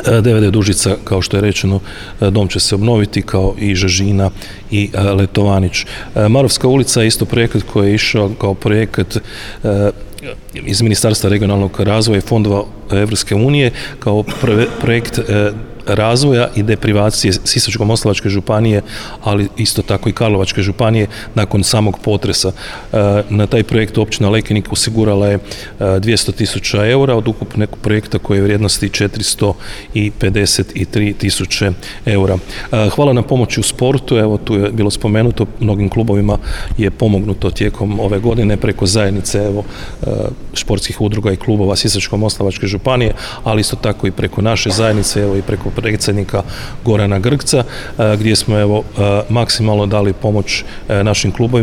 DVD Dužica, kao što je rečeno, dom će se obnoviti, kao i Žežina i Letovanić. Marovska ulica je isto projekat koji je išao kao projekat iz Ministarstva regionalnog razvoja i fondova Evropske unije, kao projekt razvoja i deprivacije Sisačko-moslavačke županije, ali isto tako i Karlovačke županije nakon samog potresa. Na taj projekt općina Lekenik osigurala je 200.000 eura od ukupnog projekta koje je vrijednosti 453.000 eura. Hvala na pomoći u sportu, evo tu je bilo spomenuto, mnogim klubovima je pomognuto tijekom ove godine preko zajednice športskih udruga i klubova Sisačko-moslavačke županije, ali isto tako i preko naše zajednice, evo i preko predsjednika Gorana Grgca, gdje smo maksimalno dali pomoć našim klubovima